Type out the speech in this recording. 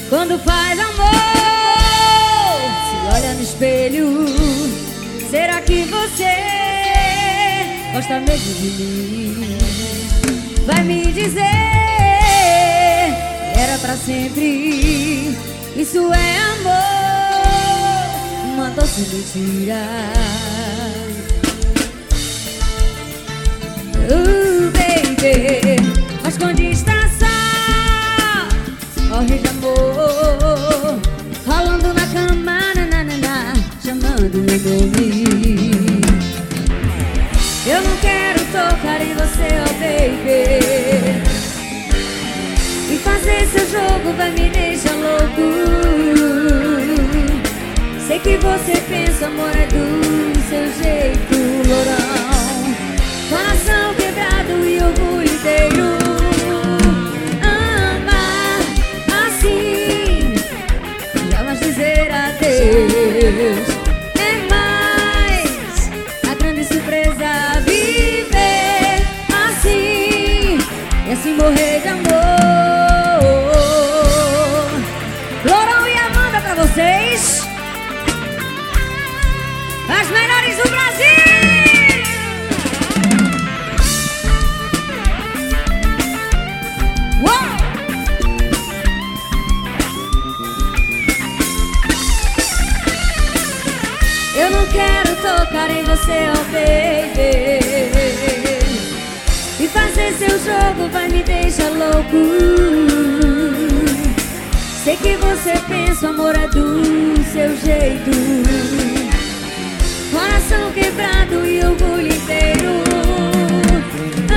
Quando faz amor, se olha no espelho, será que você gosta mesmo de mim? Vai me dizer, era pra sempre. Isso é amor, uma doce mentira. Baby, mas quando está só, morre de amor, rolando na cama, nananana, chamando meu nome. Eu não quero tocar em você, oh baby, e fazer seu jogo vai me deixar louco. Sei que você pensa, amor é do seu jeito, lourão. Coração quebrado e orgulho inteiro. Amar assim, jamais dizer adeus. É mais a grande surpresa, viver assim e assim morrer de amor. Lourão e Amanda pra vocês, as melhores do Brasil. Eu não quero tocar em você, oh baby, e fazer seu jogo vai me deixar louco. Sei que você pensa, o amor é do seu jeito. Coração quebrado e orgulho inteiro.